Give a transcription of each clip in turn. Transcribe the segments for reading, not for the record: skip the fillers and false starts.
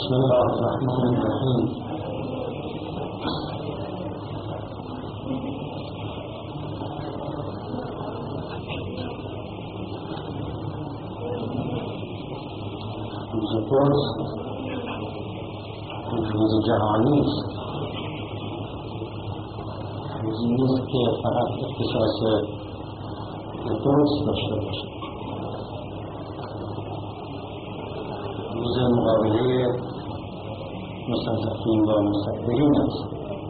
بسم الله الرحمن الرحیم. روز قدس روز جهانی است. روزی نیست که فقط اختصاص به قدس داشته باشه. روز مقابله مستضعفین و مستکبرین است.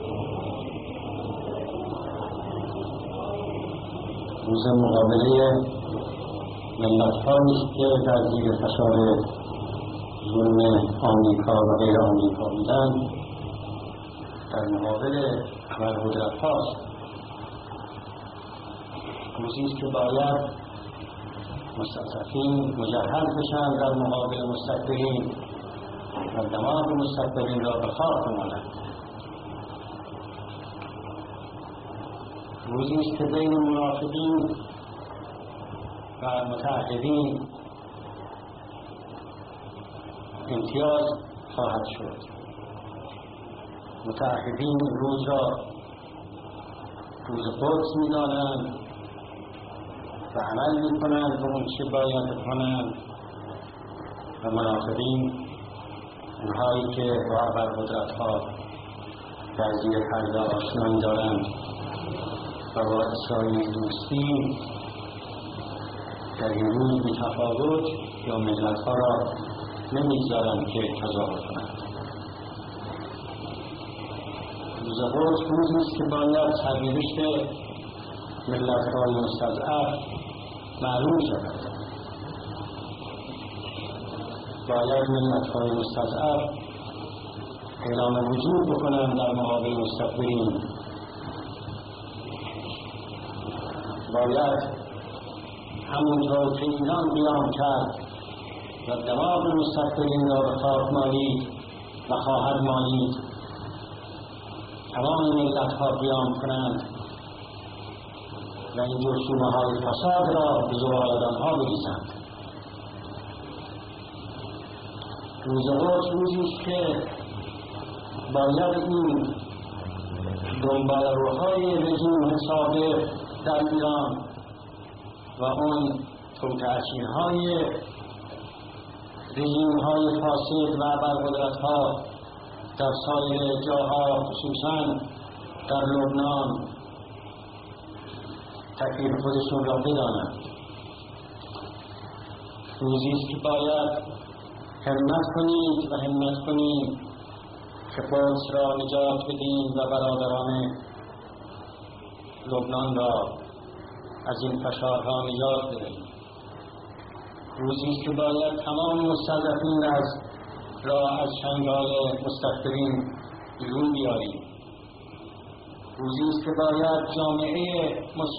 روز مقابله ملت‌هایی است که در زیر فشار ظلم آمریکا و غیر آمریکا بودند، در مقابل ابرقدرت‌هاست. روزی است که باید مستضعفین مجهز بشن در مقابل مستکبرین و دماغ مستکبرین را به خاک بمالند. روزی است که بین منافقین و متعهدین امتیاز خواهد شد. متعهدین روز را روز قدس می‌دانند و عمل می‌کنند به اون چه باید کنند، و منافقین اونهایی که با ابرقدرت‌ها در زیر پرده آشنایی دارند و با اسرائیل دوستی در این روز بی‌تفاوت یا ملت‌ها را نمی‌گذارند که تظاهر کنند. روز قدس روزی است که باید سرنوشت ملت‌های مستضعف معلوم شود. باید ملت‌های مستضعف اعلام وجود بکنند در مقابل مستکبرین. باید همونطور که ایران قیام کرد و دماغ مستکبرین را به خاک مالید و خواهد مالید، تمام ملت‌ها قیام کنند و این جرثومه‌های فساد را به زبال آنها بریزند. روز قدس روزی است که باید این دنباله‌روهای رژیم سابق در ایران و اون توطئه‌چین‌های رژیم‌های فاسد و ابرقدرت‌ها در سایر جاها، خصوصاً در لبنان، تکلیف خودشون را بدانند. روزی است که باید همت کنید و همت کنید که قدس را نجات بدیم و برادران لبنان را از این فشارها نجات بدهیم. روزی است که باید تمام مستضعفین را از چنگال مستکبرین بیرون بیاریم. روزی است که باید جامعه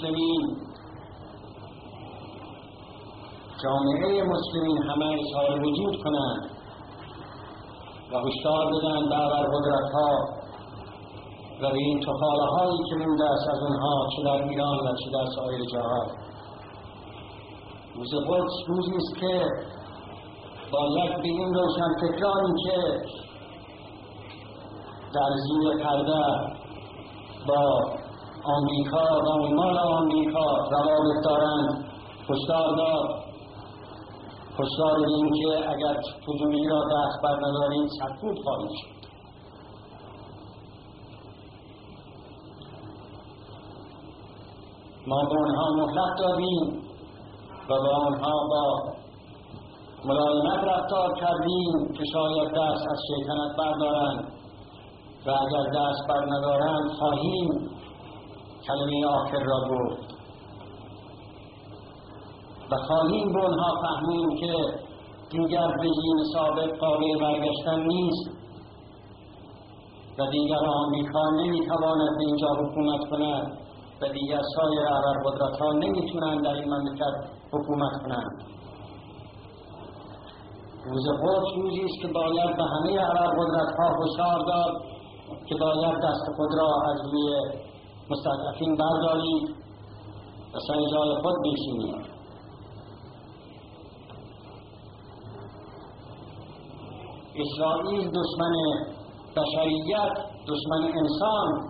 مسلمین همه اظهار وجود کنند و هشدار بدن به ابرقدرت‌ها و به این تفاله‌هایی که مونده است از اونها، چه در ایران و چه در سایر جاها. روز قدس روزی است که باید به این روشنفکرانی که در زیر پرده با آمریکا و عمال آمریکا روابط دارند هشدار بدیم که اگر هجومی را دست بر نداریم سرکوب خواهید شد. ما به آنها مهلت دادیم و با آنها با ملایمت رفتار کردیم که شاید دست از شیطنت بردارند و اگر دست بر ندارند خواهیم کلمه آخر را گفت و خواهیم به آنها فهمیم که دیگر رژیم سابق قابل برگشتن نیست و دیگر آمریکا نمیتواند به اینجا حکومت کند و دیگر سایر ابرقدرت‌ها نمیتونند در این مملکت حکومت کنند. روز قدس روزی است که باید به همه ابرقدرت‌ها هشدار داد که باید دست خود را از روی مستضعفین بردارید و سر جای خود بنشینید. اسرائیل دشمن بشریت، دشمن انسان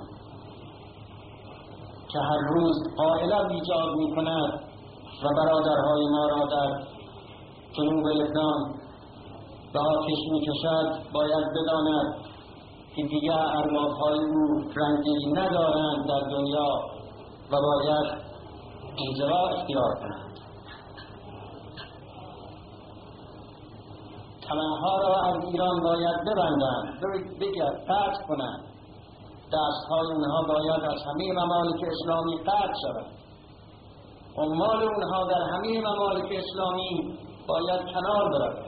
که هر روز قائله ایجاد می کند و برادرهای ما را در جنوب لبنان به آتش می کشد، باید بداند که دیگر ارباب‌های او رنگی ندارند در دنیا و باید انزوا اختیار کنند. طمع‌ها را از ایران باید ببندند، قطع کنند. دستهای اونها باید از همه ممالک اسلامی قطع شود. عمال اونها در همه ممالک اسلامی باید کنار برود.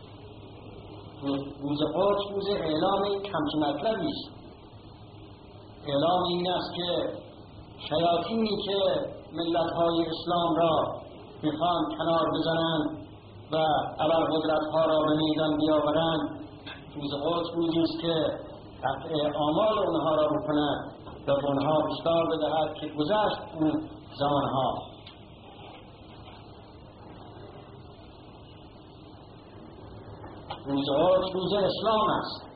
روز قدس روز اعلام همچین مطلبی است. اعلام این است که شیاطینی که ملت‌های اسلام را میخوان کنار بزنند و ابرقدرت‌ها را به میدان بیاورند، روز قدس روزی است که قطع آمال اونها را بکند و به اونها هشدار بدهد که گذشت اون زمانها. روز قدس روز اسلام است.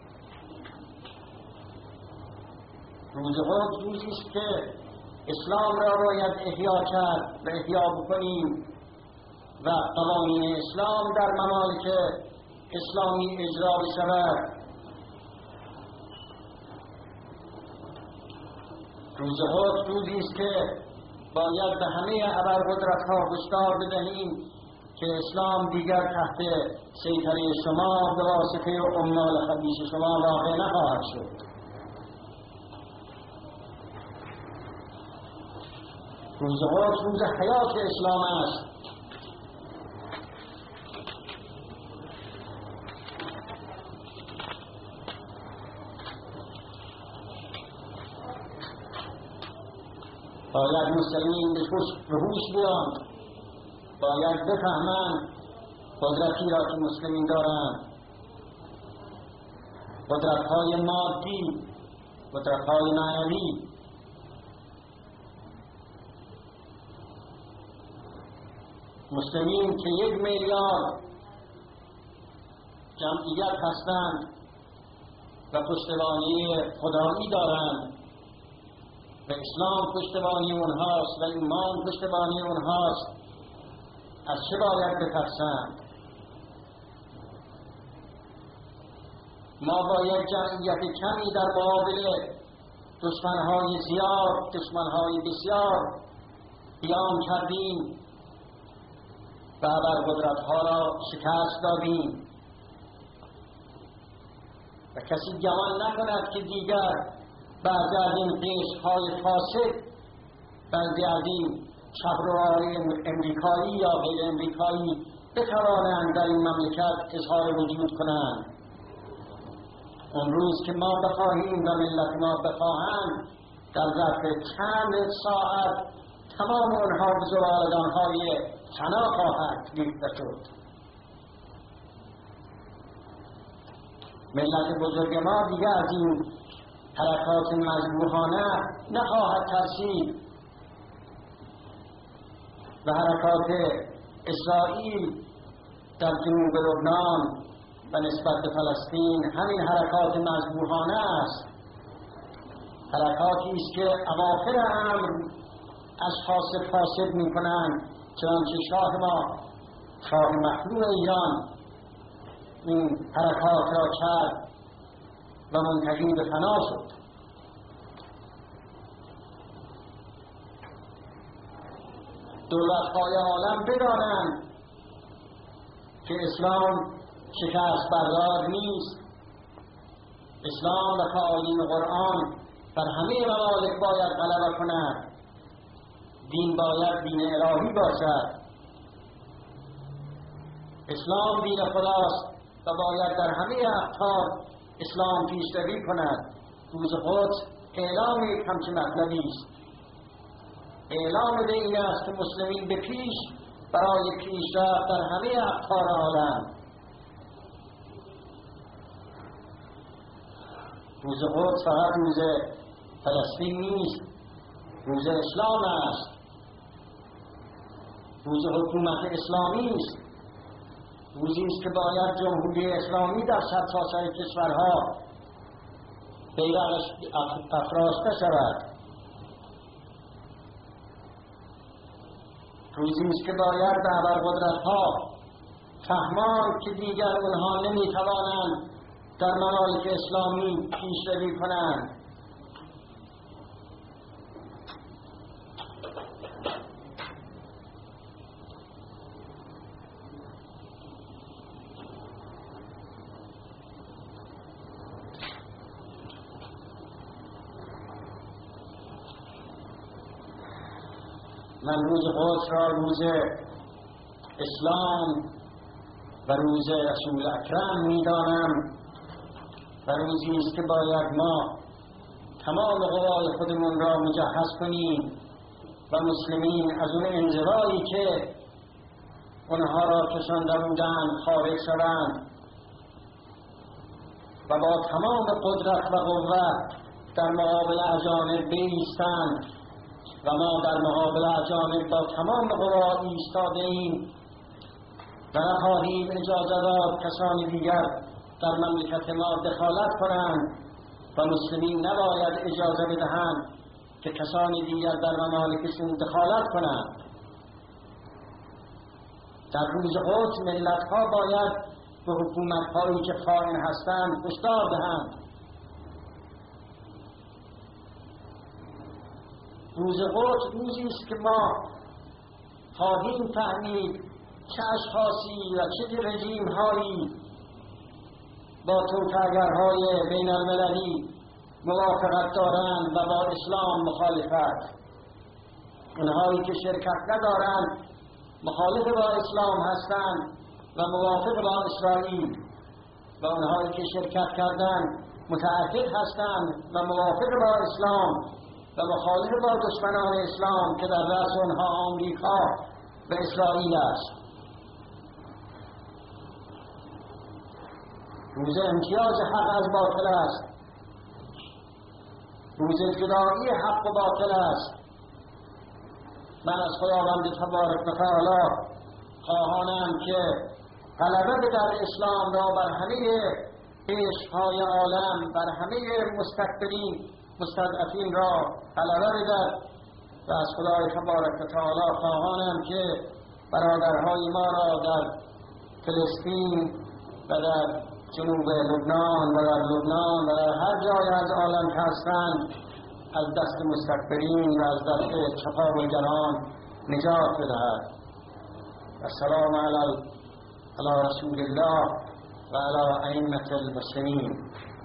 روز قدس روزی است که اسلام را باید احیا کرد و احیا بکنیم و قوانین اسلام در ممالک اسلامی اجرا بشود. روز قدس روزی است که باید به همه ابرقدرت‌ها هشدار بدهیم که اسلام دیگر تحت سیطره شما به واسطه عمال خبیث شما واقع نخواهد شد. روز قدس روز حیات اسلام است. باید مسلمین به هوش بیان، باید بفهمند قدرتی را که مسلمین دارند، قدرت‌های مادی، قدرت‌های معنوی. مسلمین که 1 میلیارد جمعیت هستند و پشتوانه خدایی دارند و اسلام پشتوانه اونهاست و ایمان پشتوانه اونهاست، از چه باید بترسند؟ ما باید جمعیت کمی در مقابل دشمنهای زیاد، دشمنهای بسیار قیام کردیم و ابرقدرت‌ها را شکست دادیم و کسی گمان نکند که دیگر بعد از این قشرهای فاسد، بعضی از این چپره‌های امریکایی یا غیر امریکایی بتوانند در این مملکت اظهار وجود کنند. اون روز که ما بخواهیم و ملت ما بخواهند، در ظرف چند ساعت تمام اونها به زبالدان‌های فنا خواهد ریخته شد. ملت بزرگ ما دیگر از این حرکات مذبوحانه نخواهد ترسید و حرکات اسرائیل در جنوب لبنان و نسبت به فلسطین همین حرکات مذبوحانه است. حرکاتی است که اواخر امر اشخاص فاسد می کنند، چنانچه شاه ما، شاه مخلوع ایران، این حرکات را کرد و منتهی به فنا شد. دولت‌های عالم بدانند که اسلام شکست بردار نیست. اسلام و تعالیم قرآن بر همه ممالک باید غلبه کند. دین باید دین الهی باشد. اسلام دین خداست و باید در همه اقطار اسلام پیشروی کند. روز قدس اعلام همچین مطلبی است. اعلام به این است که مسلمین به پیش برای پیشرفت در همه اقطار عالم. روز قدس فقط روز فلسطین نیست، روز اسلام است، روز حکومت اسلامی است، روزی است که باید جمهوری اسلامی در سرتاسر کشورها بیرقش افراشته شود. روزی است که باید به ابرقدرت‌ها فهمان که دیگر اونها نمیتوانند در ممالک اسلامی پیشروی کنند. من روز قدس را روز اسلام و روز رسول اکرم می‌دانم و روزی است که باید ما تمام قوای خودمون را مجهز کنیم و مسلمین از اون انزوایی که اونها را کشانده بودند خارج شوند و با تمام قدرت و قوت در مقابل اجانب بایستند و ما در مقابل اجانب با تمام قوا ایستاده ایم و نخواهیم اجازه داد کسانی دیگر در مملکت ما دخالت کنند و مسلمین نباید اجازه بدهند که کسانی دیگر در ممالکشون دخالت کنند. در روز قدس ملت‌ها باید به حکومت‌هایی که خائن هستند هشدار دهند. روز قدس روزی است که ما خواهیم فهمید چه اشخاصی و چه رژیم‌هایی با توطئه‌گرهای بین المللی موافقت دارند و با اسلام مخالفت. اونهایی که شرکت ندارند مخالف با اسلام هستند و موافق با اسرائیل و اونهایی که شرکت کردند متعهد هستند و موافق با اسلام و مخالف با دشمنان اسلام که در رأس اونها آمریکا و اسرائیل است. روز امتیاز حق از باطل است، روز جدایی حق و باطل است. من از خداوند تبارک و تعالی خواهانم که غلبه در اسلام را بر همه عشق‌های عالم، بر همه مستکبرین مستضعفین را غلبه بدهد و از خدای تبارک و تعالی خواهانم که برادرهای ما را در فلسطین و در جنوب لبنان و در لبنان و در هر جای از عالم که هستند از دست مستکبرین و از دست چپاولگران نجات بدهد. السلام علی رسول الله و علی ائمة المسلمین.